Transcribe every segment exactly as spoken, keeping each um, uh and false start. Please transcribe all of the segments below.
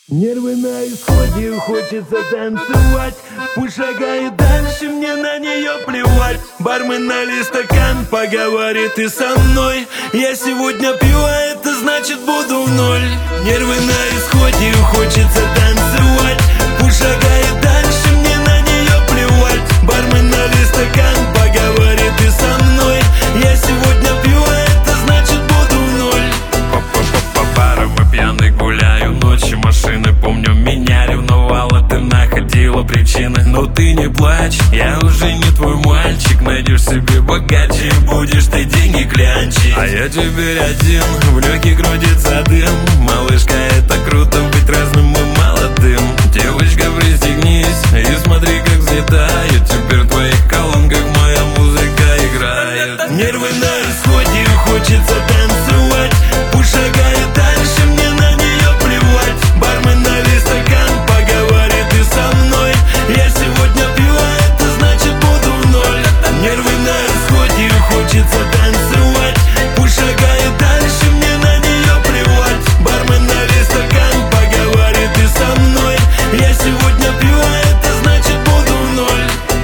Нервы на исходе, хочется танцевать. Пусть шагает дальше, мне на нее плевать. Бармен налей стакан, поговорит и со мной. Я сегодня пью, а это значит буду в ноль. Нервы на исходе, хочется танцевать. Пусть шагает дальше, мне на нее плевать. Бармен налей стакан, поговорит и со мной. Я сегодня пью, а это значит буду в ноль. По барам и пьяный гуляю ночи, машины. Помню, меня ревновала, ты находила причины. Но ты не плачь, я уже не твой мальчик. Найдешь себе богаче и будешь ты деньги клянчить. А я теперь один, в легких крутится дым. Малышка, это круто быть разным и молодым. Девочка, пристегнись и смотри, как взлетаю. Теперь в твоих колонках моя музыка играет. Нервы на исходе, хочется танцевать. Пусть шагает дальше, мне на нее плевать. Бармен налей стакан, поговорит и со мной. Я сегодня пью, а это значит буду в ноль. Нервы на исходе, хочется танцевать. Пусть шагает дальше, мне на нее плевать. Бармен налей стакан, поговорит и со мной. Я сегодня пью, а это значит буду в ноль.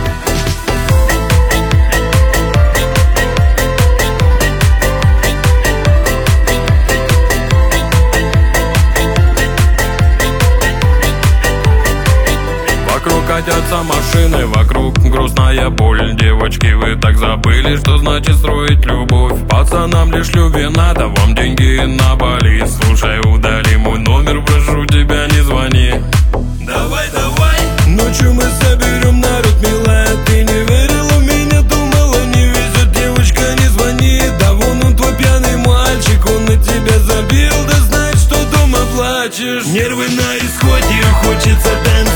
Вокруг катятся машины, вокруг грустная боль. Девочки, вы так забыли, что значит строить любовь. Пацанам лишь любви надо, вам деньги на Бали. Слушай, удали мой номер, прошу тебя, не звони. Давай, давай. Ночью мы соберем народ, милая. Ты не верила в меня, думала, не везет. Девочка, не звони, да вон он твой пьяный мальчик. Он на тебя забил, да знает, что дома плачешь. Нервы на исходе, хочется танцевать.